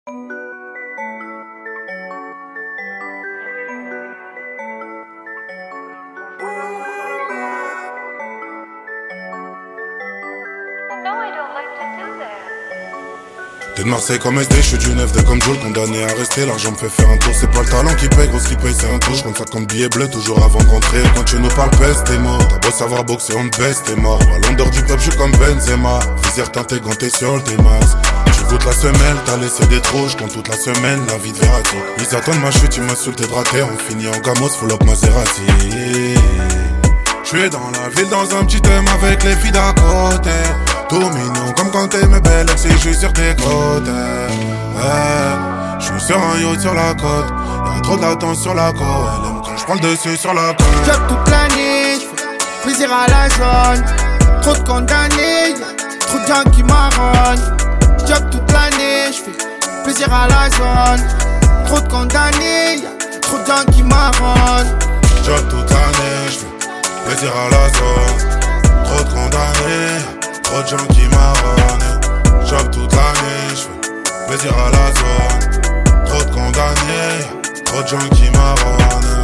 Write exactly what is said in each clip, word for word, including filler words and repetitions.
T'es de Marseille comme S D, je suis du neuf de comme Joule, condamné à rester, l'argent me fait faire un tour, c'est pas le talent qui paye, gros ce qui paye c'est un tour, je compte cinquante billets bleus toujours avant de rentrer, quand tu nous parles peste t'es mort, t'as beau savoir boxer on te baisse t'es mort, à l'ondeur du peuple je suis comme Benzema, visière teintée ganté sur le T-Max, tu goûtes la semelle, t'as laissé des trous, je compte toute la semaine, la vie de Verratti, ils attendent ma chute, ils m'insultent et draté, on finit en gamos, full up Maserati. Je suis dans la ville dans un petit thème avec les filles d'à côté, tout mignon comme quand t'es mes belles ex et je suis sur tes côtes. Ouais, je suis sur un yacht sur la côte, y'a trop de latence sur la côte, elle aime quand je prends le dessus sur la côte. Job toute l'année, j'fais plaisir à la zone, trop de condamnés, y'a trop de gens qui marronnent. Job toute l'année, j'fais plaisir à la zone, trop de condamnés, y'a trop de gens qui marronnent. Job toute l'année, j'fais plaisir à la zone, trop de condamnés, trop de gens qui marronnent. Job toute l'année, j'fais plaisir à la zone, trop de condamnés, trop de gens qui marronnent.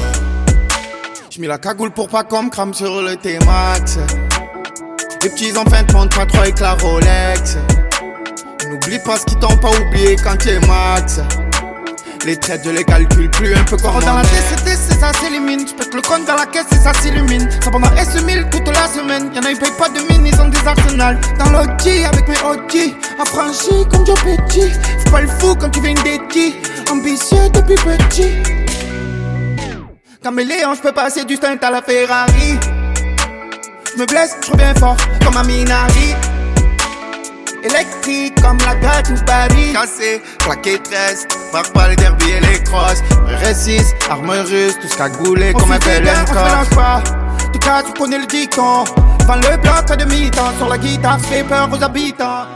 J'mets la cagoule pour pas qu'on me crame sur le T-Max. Les petits enfants te montrent pas trop avec la Rolex. N'oublie pas ce qu'ils t'ont pas oublié quand t'es max. Les traites je les calcule plus, un peu comme dans la T C T, c'est ça s'élimine. J'pète le compte dans la caisse et ça s'illumine. Ça pendant S mille toute la semaine. Y'en a ils payent pas de mine, ils ont des arsenals. Dans l'O G avec mes O G, affranchi comme Joe Petit. Fais pas le fou quand tu viens d'Eti, ambitieux depuis petit. Caméléon, j'peux passer du stunt à la Ferrari. J'me blesse, j'reviens fort comme un Minari. Électrique comme la gâte ou Paris. Cassé, plaqué tresse, marque pas les derbies et les crosses. R six, arme russe, tout ce cagoulé comme un bel encore. Pas, tout cas tu connais le dicton. Vends le bloc à demi-temps, sur la guitare fait peur aux habitants.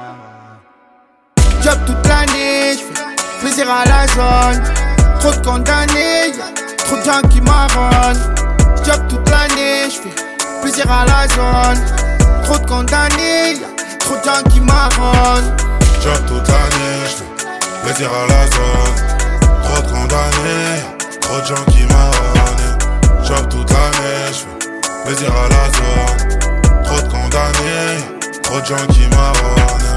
Job toute l'année, j'fais plaisir à la zone. Trop de condamnés, y'a trop de gens qui marronnent. Job toute l'année, j'fais plaisir à la zone. Trop de condamnés, y'a trop de gens qui marronnent. Job toute l'année, j'fais plaisir à la zone, trop de condamnés, trop de gens qui marronnent. Job toute l'année, j'fais plaisir à la zone, trop de condamnés, trop de gens qui marronnent.